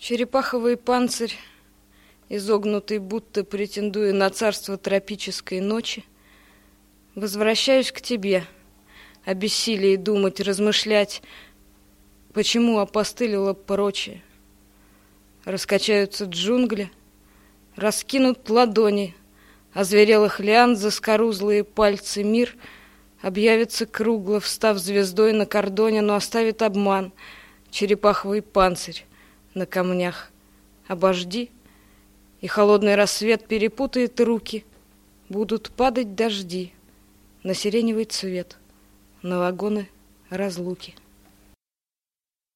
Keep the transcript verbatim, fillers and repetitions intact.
Черепаховый панцирь, изогнутый, будто претендуя на царство тропической ночи, возвращаюсь к тебе, о бессилии думать, размышлять, почему опостылило прочее. Раскачаются джунгли, раскинут ладони, озверелых лиан заскорузлые пальцы мир объявится кругло, встав звездой на кордоне, но оставит обман, черепаховый панцирь на камнях. Обожди, и холодный рассвет перепутает руки, будут падать дожди на сиреневый цвет, на вагоны разлуки.